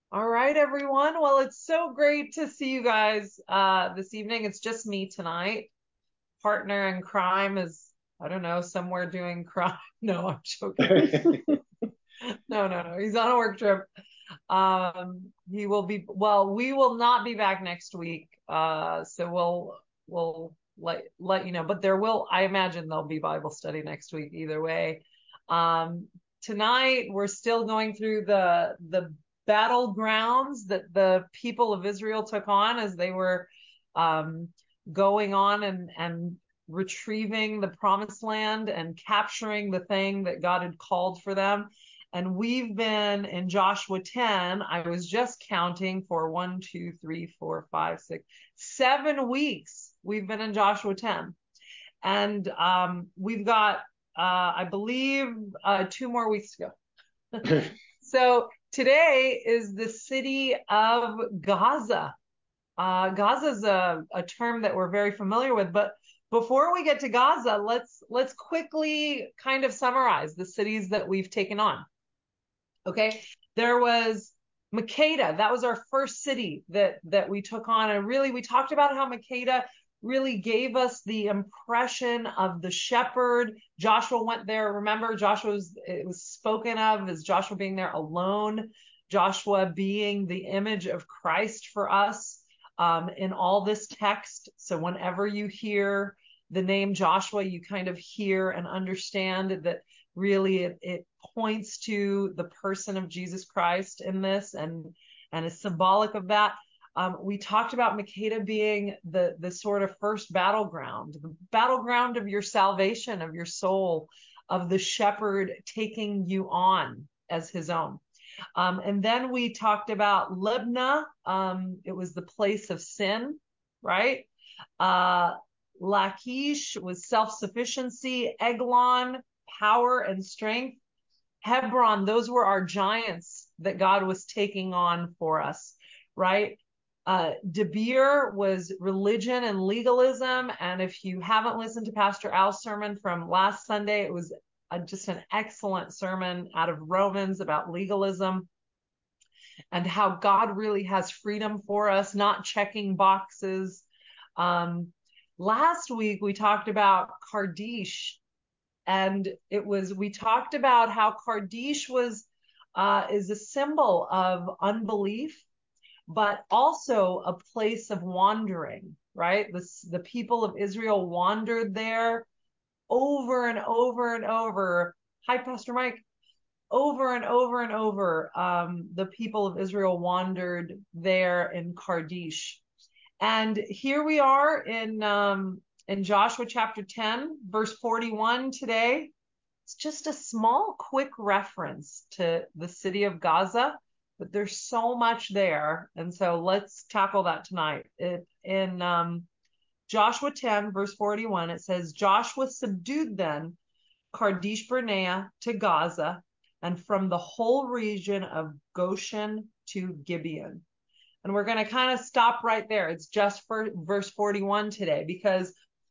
All right, everyone. Well, it's so great to see you guys this evening. It's just me tonight. Partner in crime is, I don't know, somewhere doing crime. No, I'm joking. No. He's on a work trip. He will be, well, we will not be back next week. So we'll let you know, but there will, I imagine there'll be Bible study next week either way. Um, Tonight we're still going through the battlegrounds that the people of Israel took on as they were um, going on and retrieving the promised land and capturing the thing that God had called for them. And we've been in Joshua 10. I was just counting for 1, 2, 3, 4, 5, 6, 7 weeks. We've been in Joshua 10. And we've got, I believe, 2 more weeks to go. So today is the city of Gaza. Gaza is a term that we're very familiar with, but before we get to Gaza, let's quickly kind of summarize the cities that we've taken on. Okay, there was Makeda. That was our first city that we took on, and really we talked about how Makeda really gave us the impression of the shepherd. Joshua went there. Remember, it was spoken of as Joshua being there alone. Joshua being the image of Christ for us in all this text. So whenever you hear the name Joshua, you kind of hear and understand that really it points to the person of Jesus Christ in this and is symbolic of that. We talked about Makeda being the sort of first battleground, the battleground of your salvation, of your soul, of the shepherd taking you on as his own. And then we talked about Libnah. It was the place of sin, right? Lachish was self-sufficiency. Eglon, power and strength. Hebron, those were our giants that God was taking on for us, right? Debir was religion and legalism. And if you haven't listened to Pastor Al's sermon from last Sunday, it was just an excellent sermon out of Romans about legalism and how God really has freedom for us, not checking boxes. Last week, we talked about Kardish, and we talked about how Kardish is a symbol of unbelief, but also a place of wandering, right? The people of Israel wandered there over and over and over. Hi, Pastor Mike. Over and over and over, the people of Israel wandered there in Kardish. And here we are in Joshua chapter 10, verse 41 today. It's just a small, quick reference to the city of Gaza, but there's so much there. And so let's tackle that tonight. In Joshua 10, verse 41, it says, Joshua subdued then Kadesh Barnea to Gaza, and from the whole region of Goshen to Gibeon. And we're going to kind of stop right there. It's just for verse 41 today, because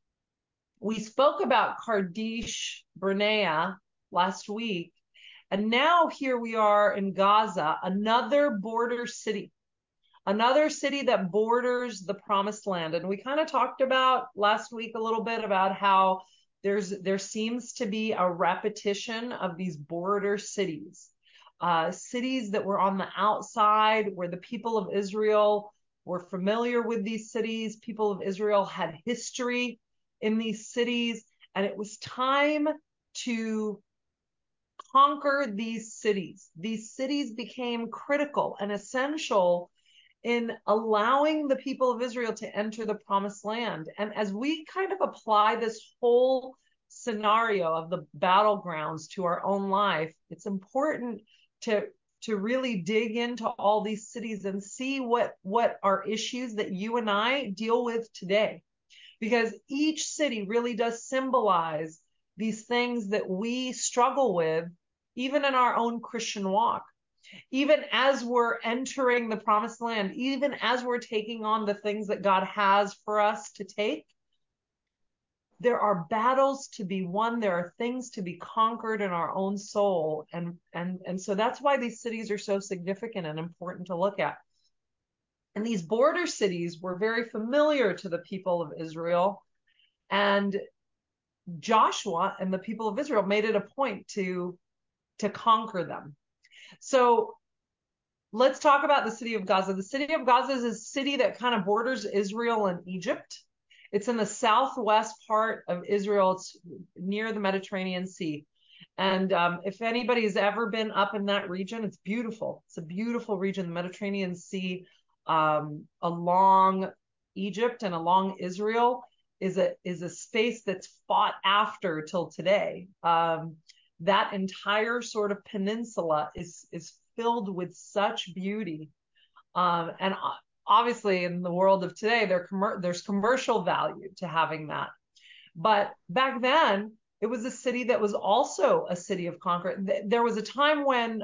we spoke about Kadesh Barnea last week. And now here we are in Gaza, another border city, another city that borders the promised land. And we kind of talked about last week a little bit about how there seems to be a repetition of these border cities, cities that were on the outside where the people of Israel were familiar with these cities. People of Israel had history in these cities, and it was time to conquer these cities. These cities became critical and essential in allowing the people of Israel to enter the promised land. And as we kind of apply this whole scenario of the battlegrounds to our own life, it's important to really dig into all these cities and see what are issues that you and I deal with today. Because each city really does symbolize these things that we struggle with, even in our own Christian walk. Even as we're entering the promised land, even as we're taking on the things that God has for us to take, there are battles to be won. There are things to be conquered in our own soul. And so that's why these cities are so significant and important to look at. And these border cities were very familiar to the people of Israel. And Joshua and the people of Israel made it a point to conquer them. So let's talk about the city of Gaza. The city of Gaza is a city that kind of borders Israel and Egypt. It's in the southwest part of Israel. It's near the Mediterranean Sea. And if anybody's ever been up in that region, it's beautiful. It's a beautiful region, the Mediterranean Sea, along Egypt and along Israel is a space that's fought after till today. That entire sort of peninsula is filled with such beauty. And obviously in the world of today, there's commercial value to having that. But back then, it was a city that was also a city of conquer. There was a time when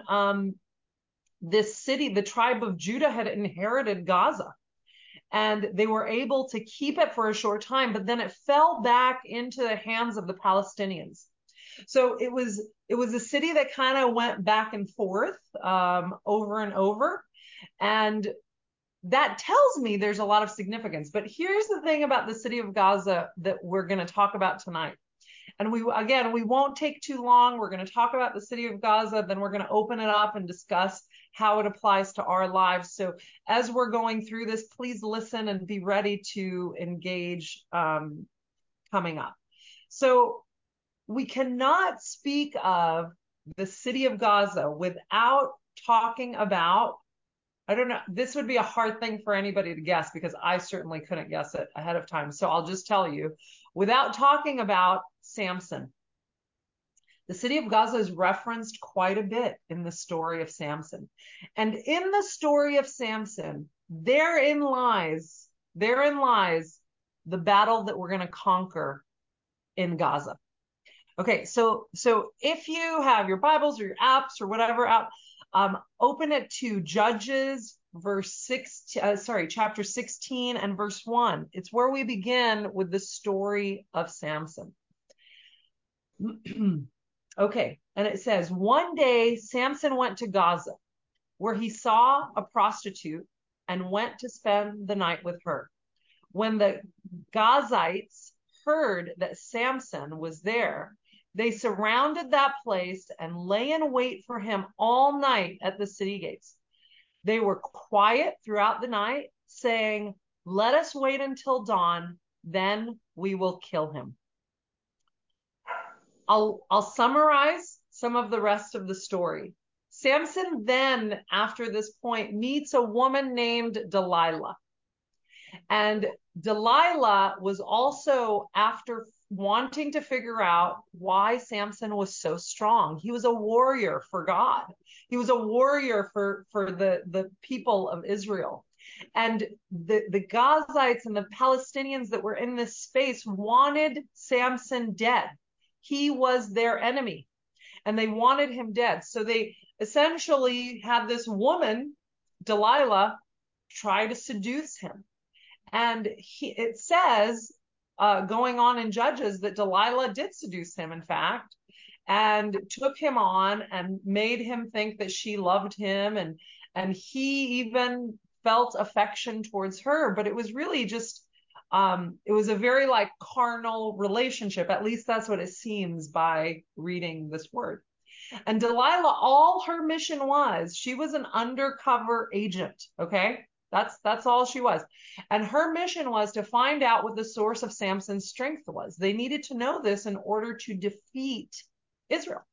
this city, the tribe of Judah, had inherited Gaza. And they were able to keep it for a short time, but then it fell back into the hands of the Palestinians. So it was a city that kind of went back and forth over and over. And that tells me there's a lot of significance. But here's the thing about the city of Gaza that we're going to talk about tonight. And we won't take too long. We're going to talk about the city of Gaza, then we're going to open it up and discuss how it applies to our lives. So as we're going through this, please listen and be ready to engage coming up. So we cannot speak of the city of Gaza without talking about, I don't know, this would be a hard thing for anybody to guess because I certainly couldn't guess it ahead of time. So I'll just tell you, without talking about Samson. The city of Gaza is referenced quite a bit in the story of Samson. And in the story of Samson, therein lies the battle that we're going to conquer in Gaza. Okay, so if you have your Bibles or your apps or whatever app, open it to Judges chapter 16 and verse 1. It's where we begin with the story of Samson. Okay, and it says, one day Samson went to Gaza, where he saw a prostitute and went to spend the night with her. When the Gazites heard that Samson was there, they surrounded that place and lay in wait for him all night at the city gates. They were quiet throughout the night, saying, "Let us wait until dawn, then we will kill him." I'll summarize some of the rest of the story. Samson then, after this point, meets a woman named Delilah. And Delilah was also after wanting to figure out why Samson was so strong. He was a warrior for God. He was a warrior for the people of Israel. And the Gazites and the Palestinians that were in this space wanted Samson dead. He was their enemy and they wanted him dead. So they essentially had this woman, Delilah, try to seduce him. And it says, going on in Judges, that Delilah did seduce him, in fact, and took him on and made him think that she loved him. And he even felt affection towards her, but it was really just, it was a very like carnal relationship. At least that's what it seems by reading this word. And Delilah, all her mission was, she was an undercover agent. Okay. That's all she was. And her mission was to find out what the source of Samson's strength was. They needed to know this in order to defeat Israel.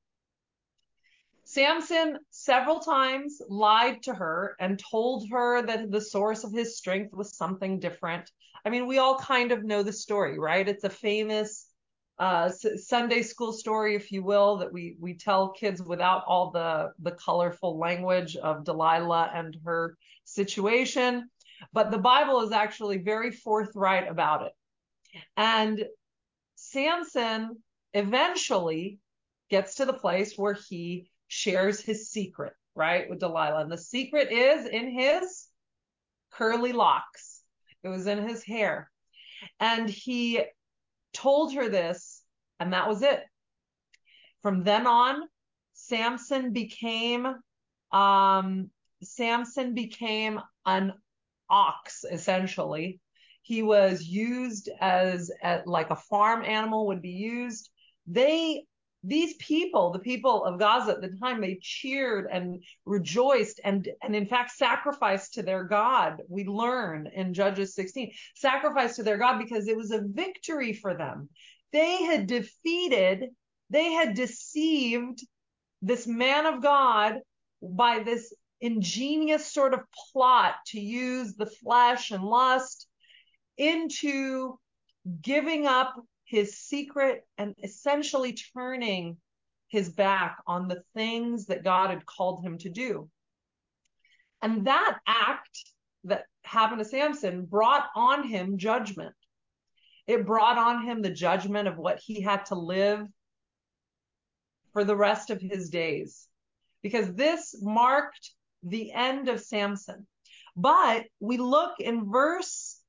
Samson several times lied to her and told her that the source of his strength was something different. I mean, we all kind of know the story, right? It's a famous Sunday school story, if you will, that we tell kids without all the colorful language of Delilah and her situation. But the Bible is actually very forthright about it. And Samson eventually gets to the place where he shares his secret, right, with Delilah. And the secret is in his curly locks. It was in his hair. And he told her this, and that was it. From then on, Samson became um, Samson became an ox, essentially. He was used as like a farm animal would be used. They these people, the people of Gaza at the time, they cheered and rejoiced and in fact sacrificed to their God. We learn in Judges 16, sacrificed to their God because it was a victory for them. They had defeated, they had deceived this man of God by this ingenious sort of plot to use the flesh and lust into giving up his secret and essentially turning his back on the things that God had called him to do. And that act that happened to Samson brought on him judgment. It brought on him the judgment of what he had to live for the rest of his days, because this marked the end of Samson. But we look in verse,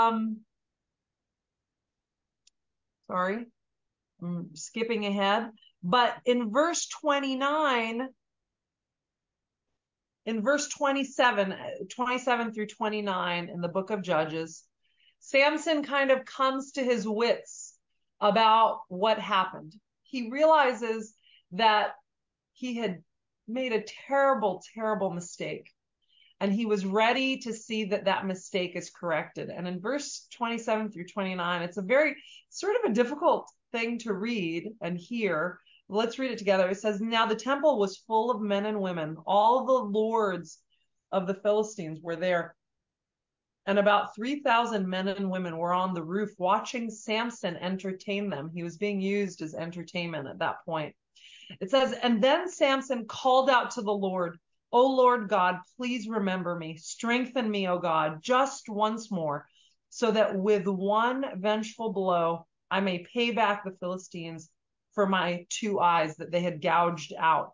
sorry, I'm skipping ahead, but in verse 29, in verse 27 through 29 in the book of Judges, Samson kind of comes to his wits about what happened. He realizes that he had made a terrible, terrible mistake. And he was ready to see that that mistake is corrected. And in verse 27 through 29, it's a very sort of a difficult thing to read and hear. Let's read it together. It says, now the temple was full of men and women. All the lords of the Philistines were there. And about 3,000 men and women were on the roof watching Samson entertain them. He was being used as entertainment at that point. It says, and then Samson called out to the Lord, O Lord God, please remember me. Strengthen me, O God, just once more, so that with one vengeful blow, I may pay back the Philistines for my 2 eyes that they had gouged out.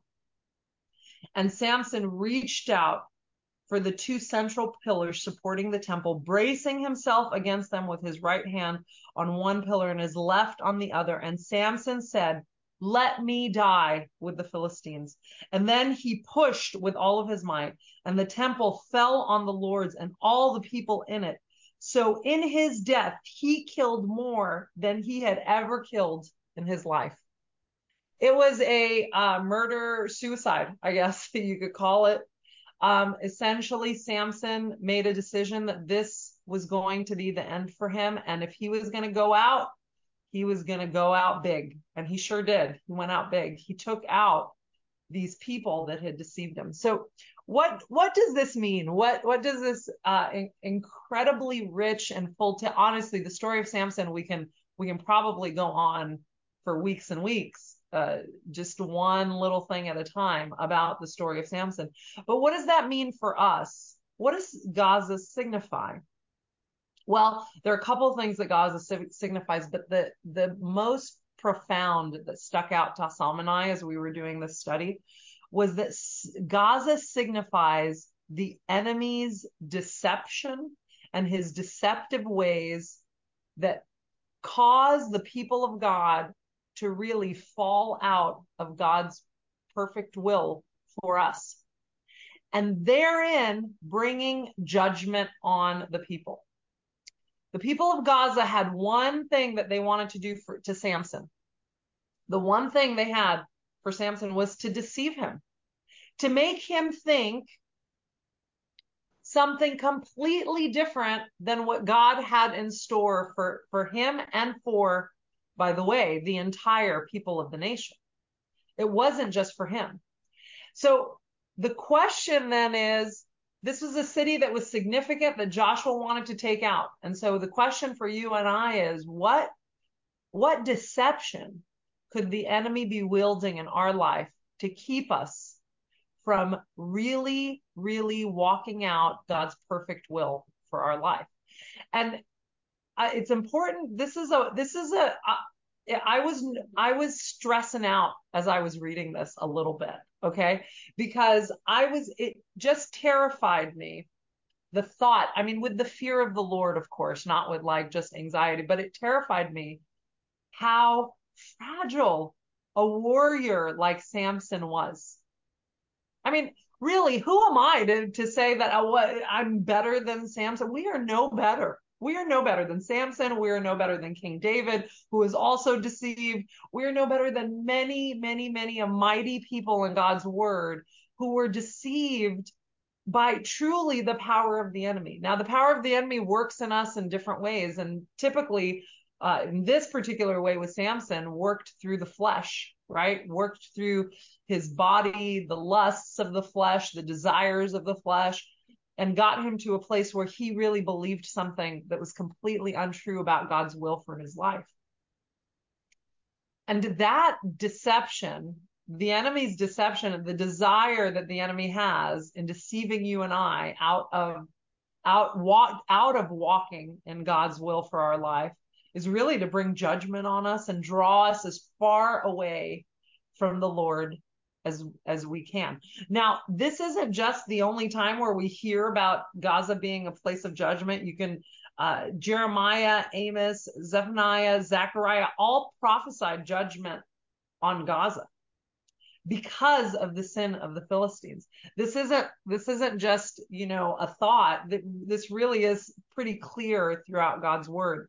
And Samson reached out for the 2 central pillars supporting the temple, bracing himself against them with his right hand on one pillar and his left on the other. And Samson said, let me die with the Philistines. And then he pushed with all of his might, and the temple fell on the lords and all the people in it. So in his death, he killed more than he had ever killed in his life. It was a murder-suicide, I guess you could call it. Essentially, Samson made a decision that this was going to be the end for him. And if he was going to go out, he was going to go out big. And he sure did. He went out big. He took out these people that had deceived him. So what does this mean? What does this incredibly rich and full, honestly, the story of Samson, we can probably go on for weeks and weeks, just one little thing at a time about the story of Samson. But what does that mean for us? What does Gaza signify? Well, there are a couple of things that Gaza signifies, but the most profound that stuck out to Sam and I as we were doing this study was that Gaza signifies the enemy's deception and his deceptive ways that cause the people of God to really fall out of God's perfect will for us, and therein bringing judgment on the people. The people of Gaza had one thing that they wanted to do to Samson. The one thing they had for Samson was to deceive him, to make him think something completely different than what God had in store for him and for, by the way, the entire people of the nation. It wasn't just for him. So the question then is, this was a city that was significant that Joshua wanted to take out. And so the question for you and I is, what deception could the enemy be wielding in our life to keep us from really, really walking out God's perfect will for our life? And it's important. I was stressing out as I was reading this a little bit, okay? Because it just terrified me, the thought, I mean, with the fear of the Lord, of course, not with like just anxiety, but it terrified me how fragile a warrior like Samson was. I mean, really, who am I to say that I'm better than Samson? We are no better. We are no better than Samson. We are no better than King David, who was also deceived. We are no better than many, many, many a mighty people in God's word who were deceived by truly the power of the enemy. Now, the power of the enemy works in us in different ways. And typically, in this particular way with Samson, worked through the flesh, right? Worked through his body, the lusts of the flesh, the desires of the flesh, and got him to a place where he really believed something that was completely untrue about God's will for his life. And that deception, the enemy's deception, the desire that the enemy has in deceiving you and I out of walking in God's will for our life, is really to bring judgment on us and draw us as far away from the Lord as we can. Now, this isn't just the only time where we hear about Gaza being a place of judgment. You can Jeremiah, Amos, Zephaniah, Zechariah all prophesied judgment on Gaza because of the sin of the Philistines. This isn't just, a thought. This really is pretty clear throughout God's word.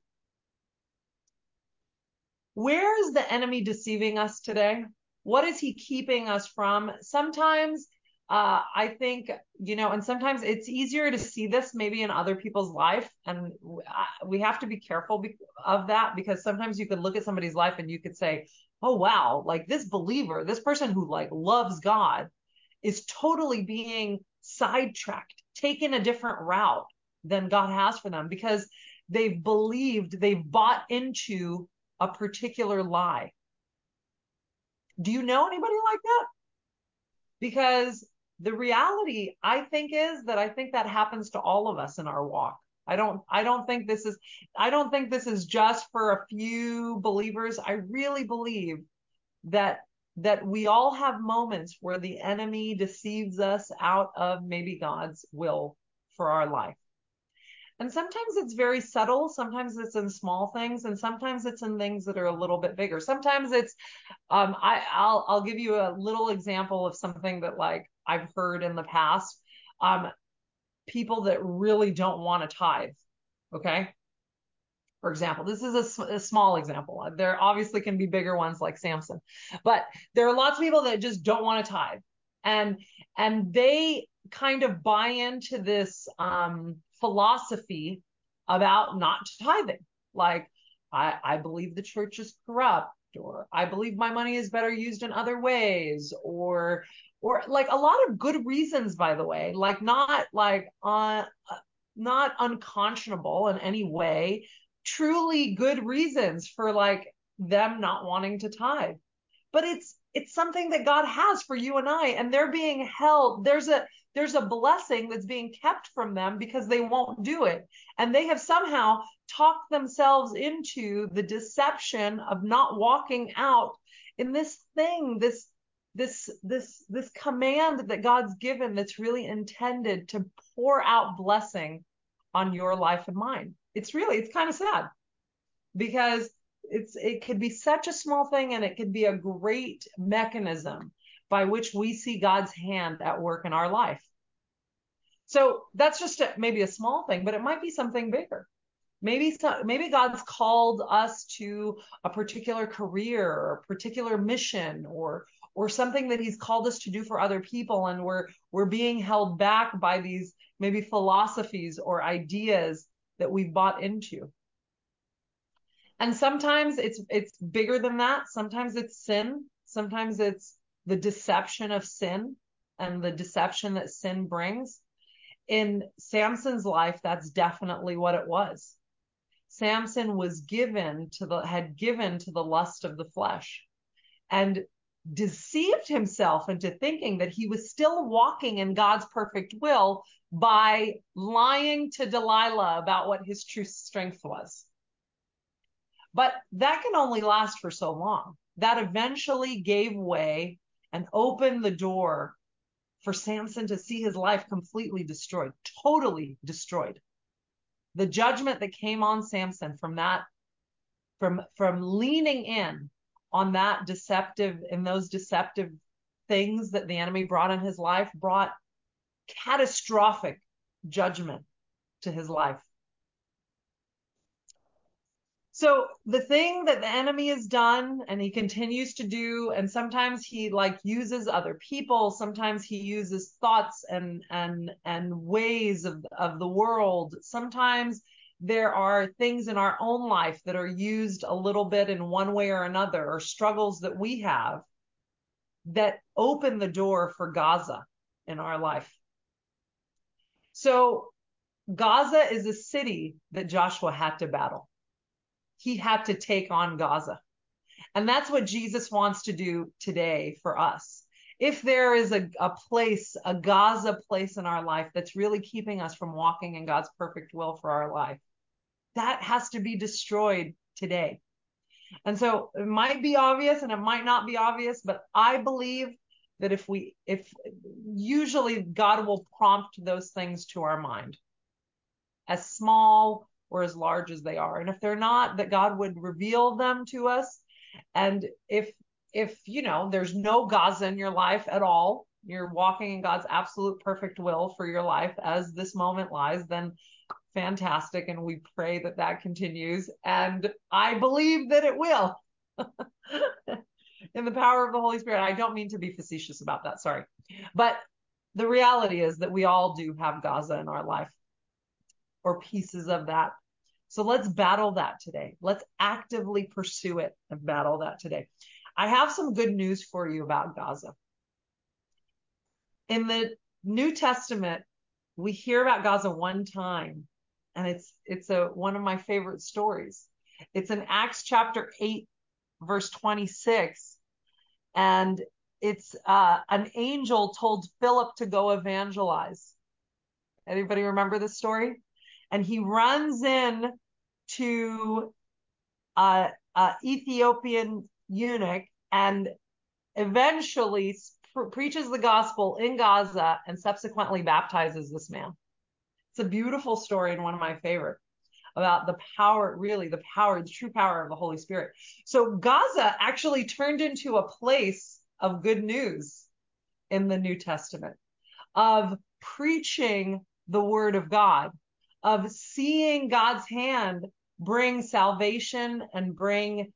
Where is the enemy deceiving us today? What is he keeping us from? Sometimes I think, and sometimes it's easier to see this maybe in other people's life. And we have to be careful of that, because sometimes you could look at somebody's life and you could say, oh, wow, like this believer, this person who like loves God is totally being sidetracked, taken a different route than God has for them, because they've bought into a particular lie. Do you know anybody like that? Because the reality, I think that happens to all of us in our walk. I don't think this is just for a few believers. I really believe that we all have moments where the enemy deceives us out of maybe God's will for our life. And sometimes it's very subtle. Sometimes it's in small things, and sometimes it's in things that are a little bit bigger. Sometimes it's, I'll give you a little example of something that like I've heard in the past. People that really don't want to tithe. Okay. For example, this is a small example. There obviously can be bigger ones like Samson, but there are lots of people that just don't want to tithe, and they kind of buy into this philosophy about not tithing. Like, I believe the church is corrupt, or I believe my money is better used in other ways, or like a lot of good reasons, by the way, like not unconscionable in any way, truly good reasons for like them not wanting to tithe. But it's something that God has for you and I, and they're being held. There's a blessing that's being kept from them because they won't do it. And they have somehow talked themselves into the deception of not walking out in this thing, this command that God's given, that's really intended to pour out blessing on your life and mine. It's kind of sad, because it could be such a small thing, and it could be a great mechanism by which we see God's hand at work in our life. So that's just maybe a small thing, but it might be something bigger. Maybe God's called us to a particular career or a particular mission, or something that he's called us to do for other people, and we're being held back by these maybe philosophies or ideas that we've bought into. And sometimes it's bigger than that. Sometimes it's sin. Sometimes it's the deception of sin and the deception that sin brings. In Samson's life, that's definitely what it was. Samson had given to the lust of the flesh, and deceived himself into thinking that he was still walking in God's perfect will by lying to Delilah about what his true strength was. But that can only last for so long. That eventually gave way and opened the door for Samson to see his life completely destroyed, totally destroyed. The judgment that came on Samson from that from leaning in on that those deceptive things that the enemy brought in his life, brought catastrophic judgment to his life. So the thing that the enemy has done and he continues to do, and sometimes he like uses other people, sometimes he uses thoughts and ways of the world. Sometimes there are things in our own life that are used a little bit in one way or another, or struggles that we have that open the door for Gaza in our life. So Gaza is a city that Joshua had to battle. He had to take on Gaza. And that's what Jesus wants to do today for us. If there is a place, a Gaza place in our life that's really keeping us from walking in God's perfect will for our life, that has to be destroyed today. And so it might be obvious and it might not be obvious, but I believe that if usually God will prompt those things to our mind, as small or as large as they are. And if they're not, that God would reveal them to us. And if there's no Gaza in your life at all, you're walking in God's absolute perfect will for your life as this moment lies, then fantastic. And we pray that that continues. And I believe that it will. In the power of the Holy Spirit. I don't mean to be facetious about that, sorry. But the reality is that we all do have Gaza in our life, or pieces of that. So let's battle that today. Let's actively pursue it and battle that today. I have some good news for you about Gaza. In the New Testament, we hear about Gaza one time, and it's one of my favorite stories. It's in Acts chapter 8, verse 26, and it's an angel told Philip to go evangelize. Anybody remember this story? And he runs in to an Ethiopian eunuch and eventually preaches the gospel in Gaza and subsequently baptizes this man. It's a beautiful story and one of my favorite about the true power of the Holy Spirit. So Gaza actually turned into a place of good news in the New Testament, of preaching the word of God, of seeing God's hand bring salvation and bring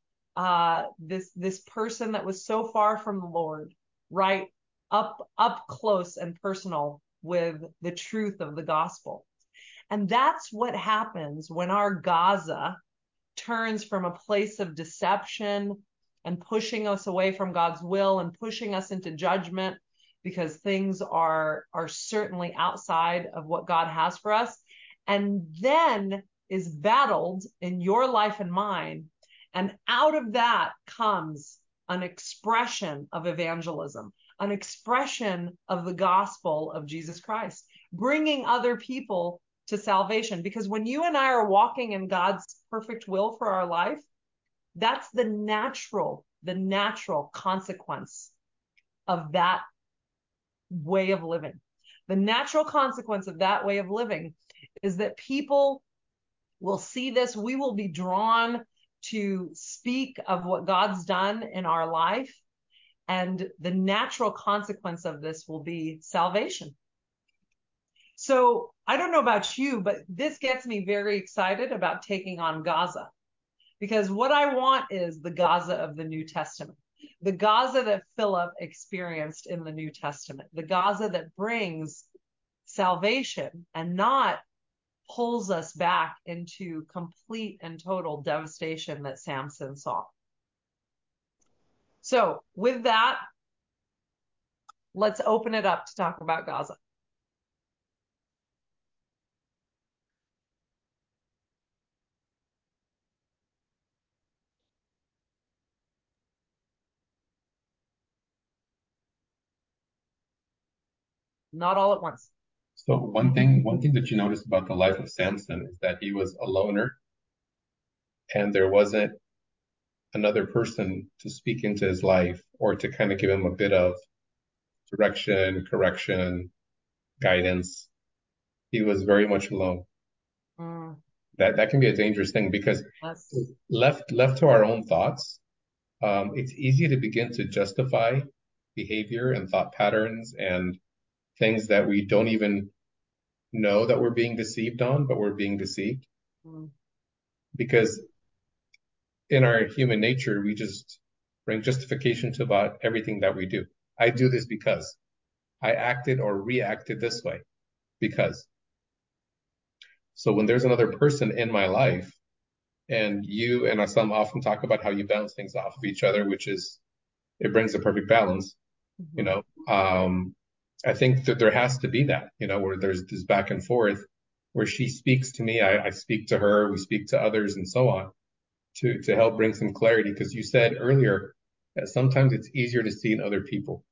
this person that was so far from the Lord right up close and personal with the truth of the gospel. And that's what happens when our Gaza turns from a place of deception and pushing us away from God's will and pushing us into judgment, because things are certainly outside of what God has for us, and then is battled in your life and mine. And out of that comes an expression of evangelism, an expression of the gospel of Jesus Christ, bringing other people to salvation. Because when you and I are walking in God's perfect will for our life, that's the natural consequence of that way of living. The natural consequence of that way of living is that people will see this. We will be drawn to speak of what God's done in our life. And the natural consequence of this will be salvation. So I don't know about you, but this gets me very excited about taking on Gaza, because what I want is the Gaza of the New Testament, the Gaza that Philip experienced in the New Testament, the Gaza that brings salvation and not pulls us back into complete and total devastation that Samson saw. So with that, let's open it up to talk about Gaza. Not all at once. So one thing that you noticed about the life of Samson is that he was a loner, and there wasn't another person to speak into his life or to kind of give him a bit of direction, correction, guidance. He was very much alone. That can be a dangerous thing because Yes. left to our own thoughts, it's easy to begin to justify behavior and thought patterns and things that we don't even know that we're being deceived on, but we're being deceived Mm. because in our human nature, we just bring justification to about everything that we do. I do this because I acted or reacted this way because. So when there's another person in my life, and you and some often talk about how you bounce things off of each other, which is it brings a perfect balance, you Mhm. know. I think that there has to be that, where there's this back and forth, where she speaks to me, I speak to her, we speak to others, and so on, to help bring some clarity. Because you said earlier that sometimes it's easier to see in other people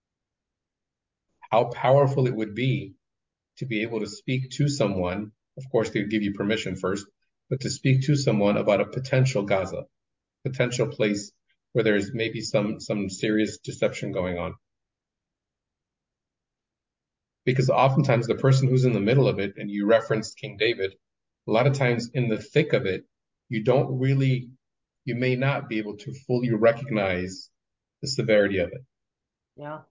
how powerful it would be to be able to speak to someone. Of course, they would give you permission first, but to speak to someone about a potential Gaza, potential place where there's maybe some serious deception going on. Because oftentimes the person who's in the middle of it, and you referenced King David, a lot of times in the thick of it, you may not be able to fully recognize the severity of it. Yeah.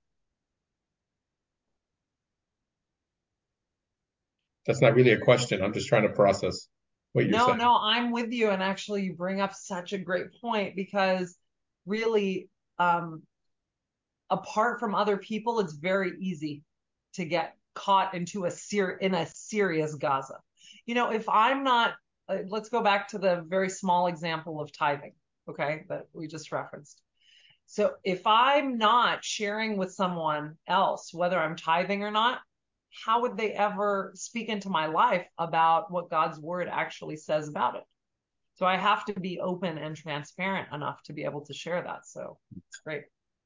That's not really a question. I'm just trying to process what you're No, saying. no, I'm with you. And actually, you bring up such a great point because really, um, apart from other people, it's very easy to get caught into in a serious Gaza. If I'm not, let's go back to the very small example of tithing, okay, that we just referenced. So if I'm not sharing with someone else, whether I'm tithing or not, how would they ever speak into my life about what God's word actually says about it? So I have to be open and transparent enough to be able to share that. So it's great.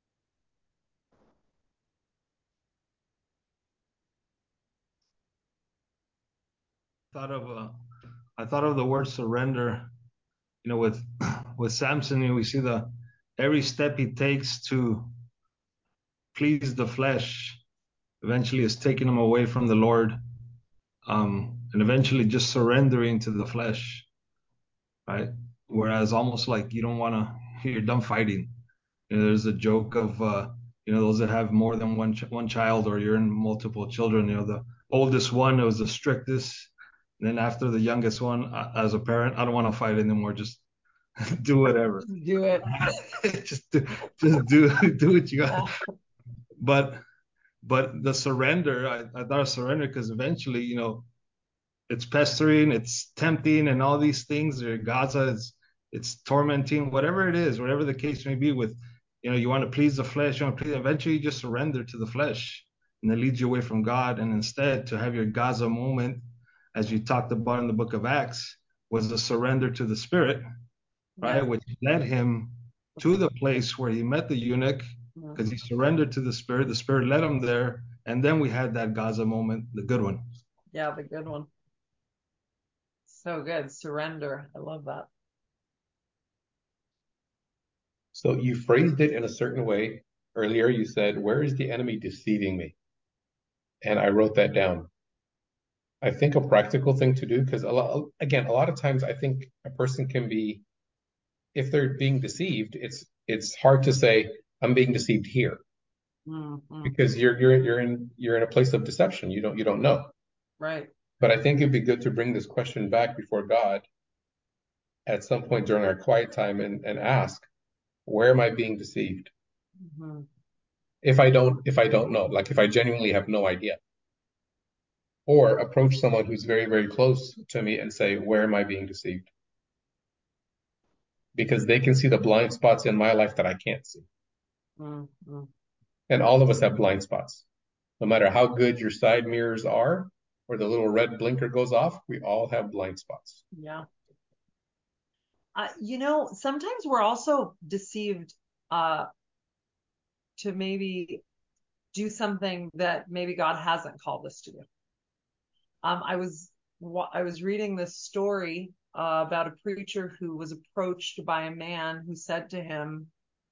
Thought of I thought of the word surrender. With with Samson, we see the every step he takes to please the flesh eventually is taking him away from the Lord, and eventually just surrendering to the flesh, right? Whereas almost like you don't want to, you're done fighting. There's a joke of those that have more than one child, or you're in multiple children. The oldest one was the strictest. And then after the youngest one, as a parent, I don't want to fight anymore. Just do whatever. Do it. just do what you got. Yeah. But the surrender, I thought of surrender because eventually, it's pestering, it's tempting, and all these things. Or Gaza, it's tormenting, whatever it is, whatever the case may be. With you want to please the flesh, you want to please. Eventually, you just surrender to the flesh, and it leads you away from God. And instead, to have your Gaza moment, as you talked about in the book of Acts, was the surrender to the Spirit, right? Yes. Which led him to the place where he met the eunuch, Mhm. because he surrendered to the Spirit. The Spirit led him there, and then we had that Gaza moment, the good one. Yeah, the good one. So good. Surrender. I love that. So you phrased it in a certain way. Earlier, you said, "Where is the enemy deceiving me?" And I wrote that down. I think a practical thing to do, because a lot of times I think a person can be, if they're being deceived, it's hard to say I'm being deceived here Mm-hmm. because you're in a place of deception. You don't know. Right. But I think it'd be good to bring this question back before God at some point during our quiet time and ask, where am I being deceived? Mm-hmm. If I don't know, like if I genuinely have no idea, or approach someone who's very, very close to me and say, where am I being deceived? Because they can see the blind spots in my life that I can't see. Mm-hmm. And all of us have blind spots. No matter how good your side mirrors are, or the little red blinker goes off, we all have blind spots. Yeah. Sometimes we're also deceived uh, to maybe do something that maybe God hasn't called us to do. I was reading this story about a preacher who was approached by a man who said to him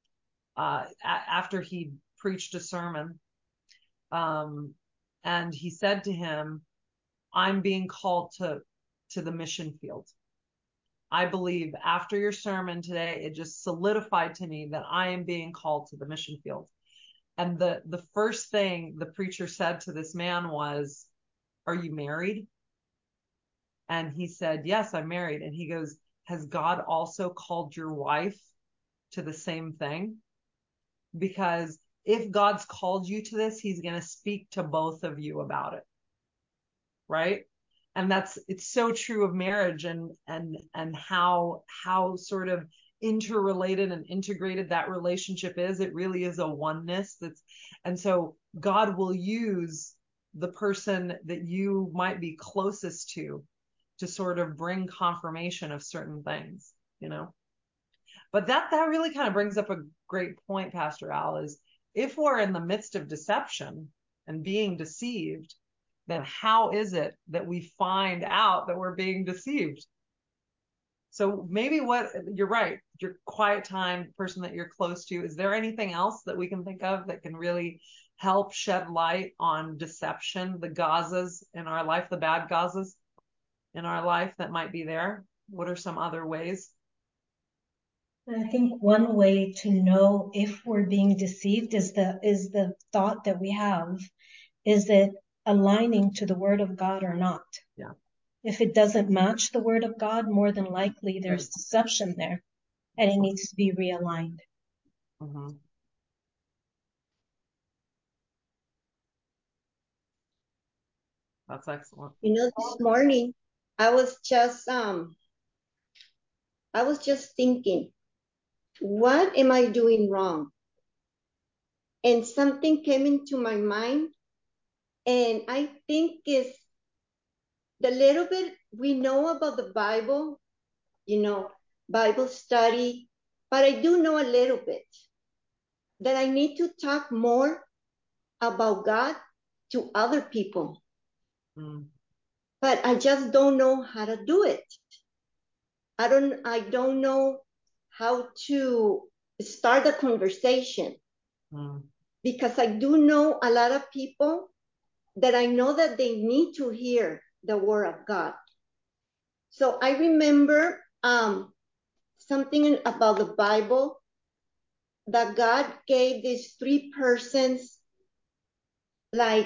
after he preached a sermon, and he said to him, "I'm being called to the mission field. I believe after your sermon today, it just solidified to me that I am being called to the mission field. And the first thing the preacher said to this man was, "Are you married?" And he said, "Yes, I'm married." And he goes, "Has God also called your wife to the same thing? Because if God's called you to this, he's going to speak to both of you about it." Right? And it's so true of marriage and how sort of interrelated and integrated that relationship is. It really is a oneness. And so God will use the person that you might be closest to sort of bring confirmation of certain things, But that really kind of brings up a great point, Pastor Al, is if we're in the midst of deception and being deceived, then how is it that we find out that we're being deceived? So maybe you're right, your quiet time, person that you're close to, is there anything else that we can think of that can really help shed light on deception, the Gazas in our life, the bad Gazas in our life that might be there? What are some other ways? I think one way to know if we're being deceived is the thought that we have. Is it aligning to the word of God or not? Yeah. If it doesn't match the word of God, more than likely there's deception there and it needs to be realigned. Mm-hmm. That's excellent. This morning I was just thinking, what am I doing wrong? And something came into my mind, and I think it's the little bit we know about the Bible, Bible study, but I do know a little bit that I need to talk more about God to other people. But I just don't know how to do it. I don't know how to start a conversation because I do know a lot of people that I know that they need to hear the word of God. So I remember something about the Bible that God gave these three persons like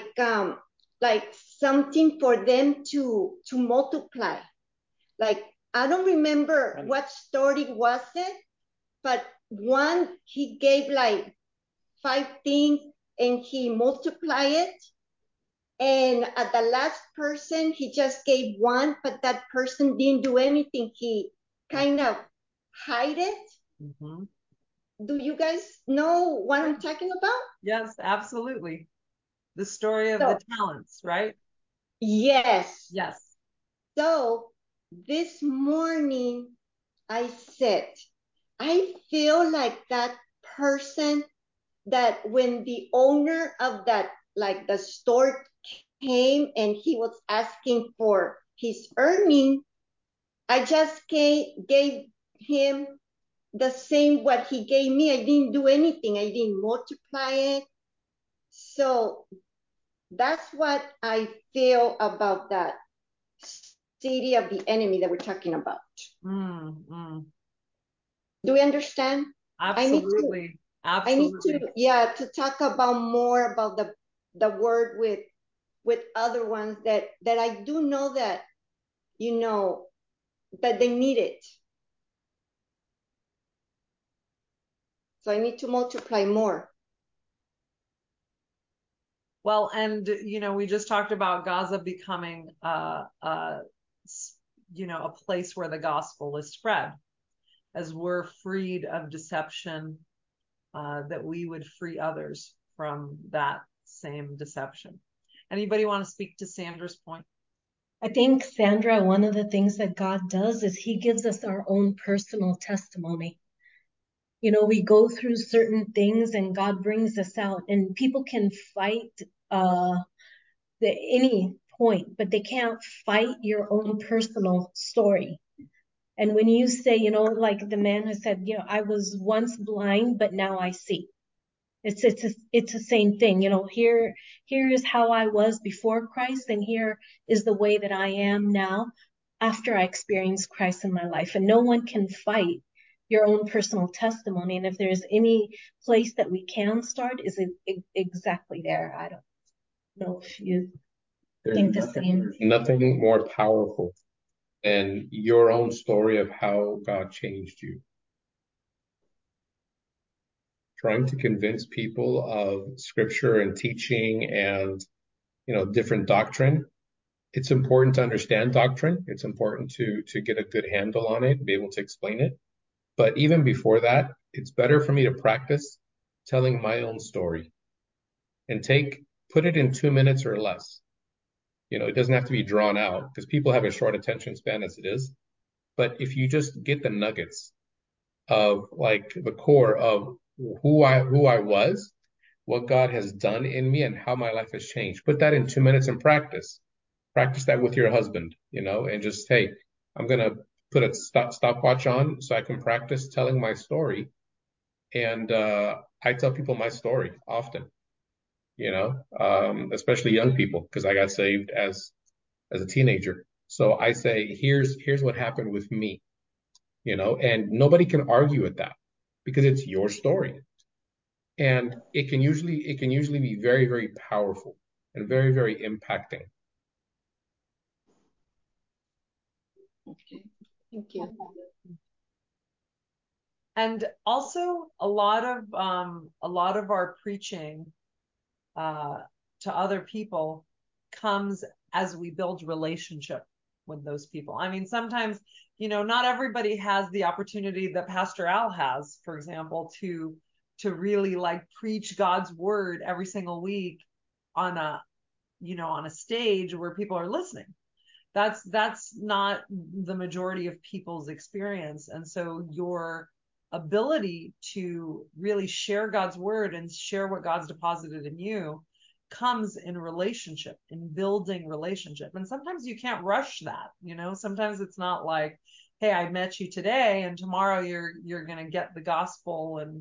something for them to multiply. Like, I don't remember what story was it, but one, he gave like 5 things and he multiplied it. And at the last person, he just gave one, but that person didn't do anything. He kind of hide it. Mm-hmm. Do you guys know what I'm talking about? Yes, absolutely. The story of the talents, right? Yes. Yes. So this morning I said, I feel like that person that when the owner of that, like the store came and he was asking for his earning, I just gave him the same what he gave me. I didn't do anything. I didn't multiply it. So that's what I feel about that city of the enemy that we're talking about. Mm-hmm. Do we understand? Absolutely. I need to talk about more about the word with other ones that I do know that, that they need it. So I need to multiply more. Well, and we just talked about Gaza becoming a place where the gospel is spread. As we're freed of deception, that we would free others from that same deception. Anybody want to speak to Sandra's point? I think, Sandra, one of the things that God does is he gives us our own personal testimony. We go through certain things and God brings us out, and people can fight any point, but they can't fight your own personal story. And when you say, like the man who said, I was once blind, but now I see. It's the same thing. Here is how I was before Christ, and here is the way that I am now. after I experienced Christ in my life. And no one can fight your own personal testimony. And if there's any place that we can start, is it exactly there. I don't know if you think the same. There's nothing more powerful than your own story of how God changed you. Trying to convince people of scripture and teaching and, different doctrine. It's important to understand doctrine. It's important to get a good handle on it, be able to explain it. But even before that, it's better for me to practice telling my own story and put it in 2 minutes or less. It doesn't have to be drawn out because people have a short attention span as it is. But if you just get the nuggets of like the core of who I was, what God has done in me and how my life has changed, put that in 2 minutes and practice that with your husband, and just, hey, I'm going to put a stopwatch on so I can practice telling my story. And I tell people my story often, especially young people, because I got saved as a teenager. So I say, here's what happened with me, and nobody can argue with that because it's your story. And it can usually be very, very powerful and very, very impacting. Okay, thank you. And also a lot of our preaching to other people comes as we build relationship with those people. I mean, sometimes, not everybody has the opportunity that Pastor Al has, for example, to really like preach God's word every single week on a stage where people are listening. That's not the majority of people's experience. And so your ability to really share God's word and share what God's deposited in you comes in relationship, in building relationship. And sometimes you can't rush that, sometimes it's not like, hey, I met you today and tomorrow you're going to get the gospel in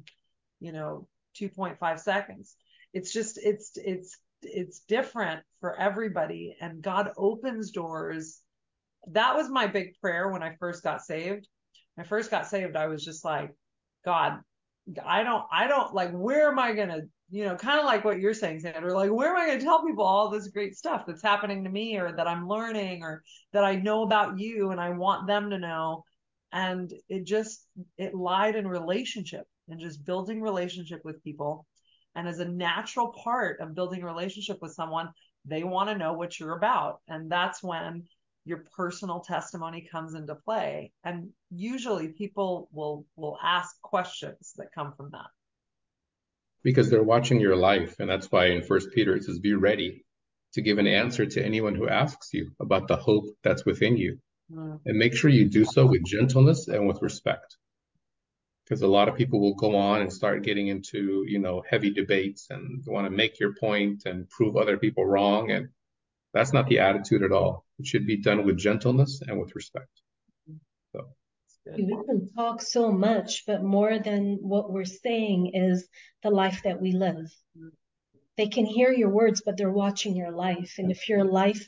2.5 seconds. It's just, it's different for everybody, and God opens doors. That was my big prayer when I first got saved. When I first got saved, I was just like, God, I don't like, where am I going to, kind of like what you're saying, Sandra, like, where am I going to tell people all this great stuff that's happening to me or that I'm learning or that I know about you and I want them to know. And it lied in relationship and just building relationship with people. And as a natural part of building a relationship with someone, they want to know what you're about. And that's when your personal testimony comes into play. And usually people will ask questions that come from that. Because they're watching your life. And that's why in 1 Peter it says, be ready to give an answer to anyone who asks you about the hope that's within you. And make sure you do so with gentleness and with respect. Because a lot of people will go on and start getting into, heavy debates and want to make your point and prove other people wrong. And that's not the attitude at all. It should be done with gentleness and with respect. So we can talk so much, but more than what we're saying is the life that we live. They can hear your words, but they're watching your life. And if your life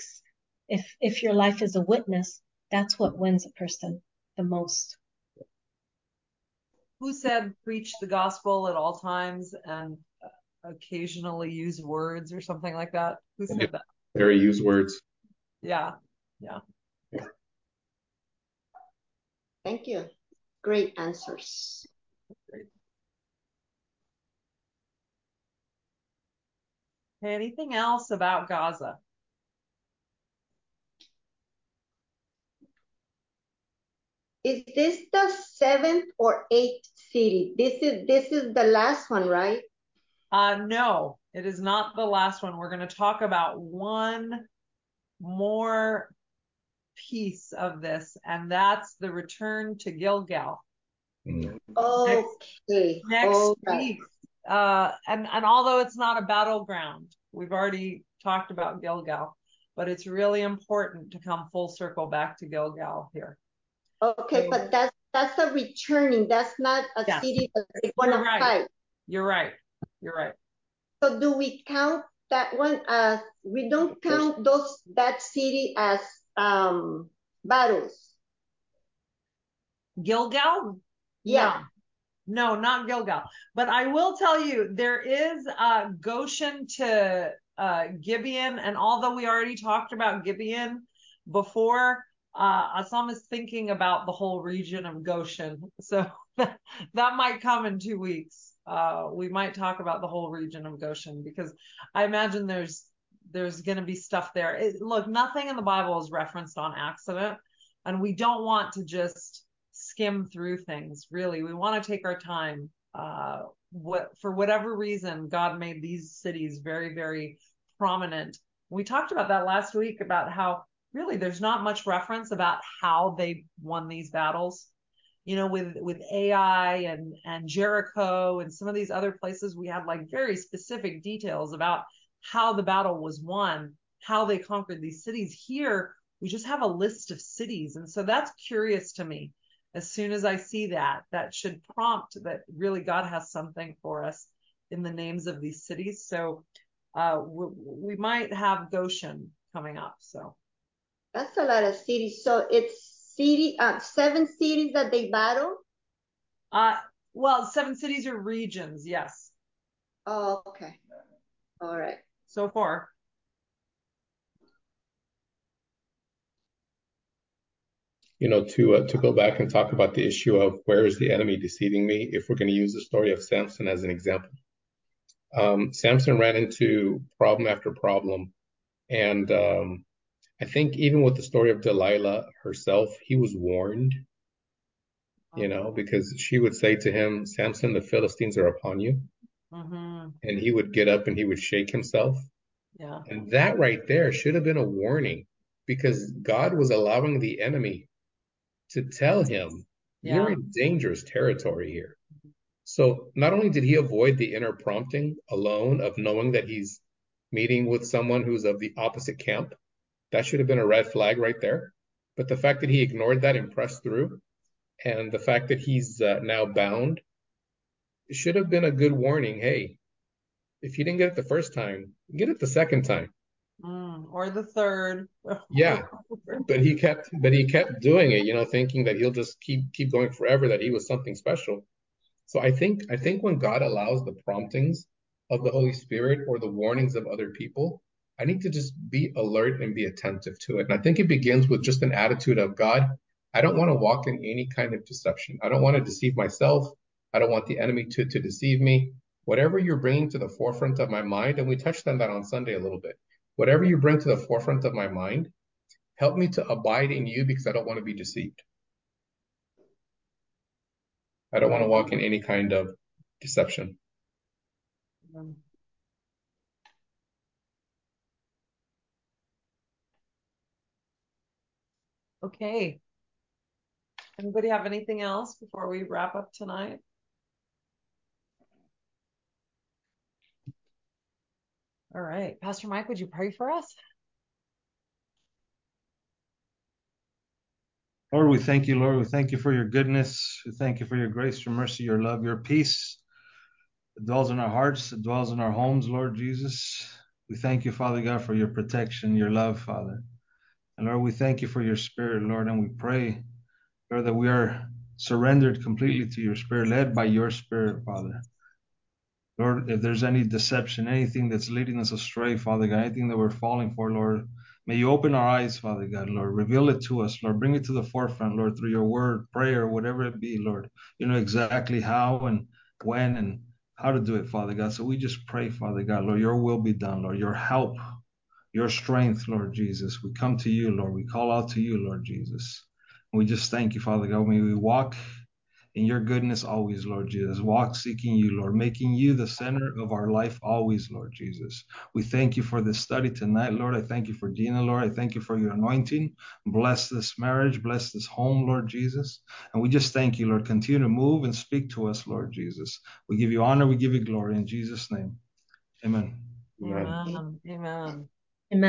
if your life is a witness, that's what wins a person the most. Who said preach the gospel at all times and occasionally use words or something like that? Who said that? Very use words. Yeah. Thank you. Great answers. Great. Anything else about Gaza? Is this the 7th or 8th city? This is the last one, right? No, it is not the last one. We're going to talk about one more piece of this, and that's the return to Gilgal. Okay. Next week. And although it's not a battleground, we've already talked about Gilgal, but it's really important to come full circle back to Gilgal here. Okay, so, but that's a returning. That's not a city that they want to fight. You're right. So do we count that one as, we don't count that city as battles. Gilgal? Yeah. No, not Gilgal. But I will tell you, there is Goshen to Gibeon, and although we already talked about Gibeon before, Assam is thinking about the whole region of Goshen. So that might come in 2 weeks. We might talk about the whole region of Goshen because I imagine there's going to be stuff there. Look, nothing in the Bible is referenced on accident, and we don't want to just skim through things. Really, we want to take our time. For whatever reason, God made these cities very, very prominent. We talked about that last week about how really there's not much reference about how they won these battles. You know, with Ai and Jericho and some of these other places, we had like very specific details about how the battle was won, how they conquered these cities. Here, we just have a list of cities, and so that's curious to me. As soon as I see that, that should prompt that really God has something for us in the names of these cities. So we might have Goshen coming up. So that's a lot of cities. So it's 7 cities that they battle. Well, 7 cities are regions. Yes. Oh, okay. All right. So far. You know, to go back and talk about the issue of where is the enemy deceiving me, if we're going to use the story of Samson as an example. Samson ran into problem after problem. And I think even with the story of Delilah herself, he was warned, you know, because she would say to him, Samson, the Philistines are upon you. Mm-hmm. And he would get up and he would shake himself. Yeah. And that right there should have been a warning because God was allowing the enemy to tell him, you're in dangerous territory here. So not only did he avoid the inner prompting alone of knowing that he's meeting with someone who's of the opposite camp, that should have been a red flag right there. But the fact that he ignored that and pressed through, and the fact that he's now bound, it should have been a good warning. Hey, if you didn't get it the first time, get it the second time. Or the third. Yeah. But he kept doing it, you know, thinking that he'll just keep going forever, that he was something special. So I think when God allows the promptings of the Holy Spirit or the warnings of other people, I need to just be alert and be attentive to it. And I think it begins with just an attitude of God, I don't want to walk in any kind of deception. I don't want to deceive myself. I don't want the enemy to deceive me. Whatever you're bringing to the forefront of my mind, and we touched on that on Sunday a little bit, whatever you bring to the forefront of my mind, help me to abide in you because I don't want to be deceived. I don't want to walk in any kind of deception. Okay. Anybody have anything else before we wrap up tonight? All right. Pastor Mike, would you pray for us? Lord, we thank you, Lord. We thank you for your goodness. We thank you for your grace, your mercy, your love, your peace. It dwells in our hearts. It dwells in our homes, Lord Jesus. We thank you, Father God, for your protection, your love, Father. And Lord, we thank you for your spirit, Lord, and we pray, Lord, that we are surrendered completely to your spirit, led by your spirit, Father. Lord, if there's any deception, anything that's leading us astray, Father God, anything that we're falling for, Lord, may you open our eyes, Father God, Lord. Reveal it to us, Lord. Bring it to the forefront, Lord, through your word, prayer, whatever it be, Lord. You know exactly how and when and how to do it, Father God. So we just pray, Father God, Lord, your will be done, Lord. Your help, your strength, Lord Jesus. We come to you, Lord. We call out to you, Lord Jesus. And we just thank you, Father God. May we walk in your goodness always, Lord Jesus. Walk seeking you, Lord, making you the center of our life always, Lord Jesus. We thank you for this study tonight, Lord. I thank you for Gina, Lord. I thank you for your anointing. Bless this marriage, bless this home, Lord Jesus. And we just thank you, Lord. Continue to move and speak to us, Lord Jesus. We give you honor, we give you glory in Jesus' name. Amen. Amen. Amen.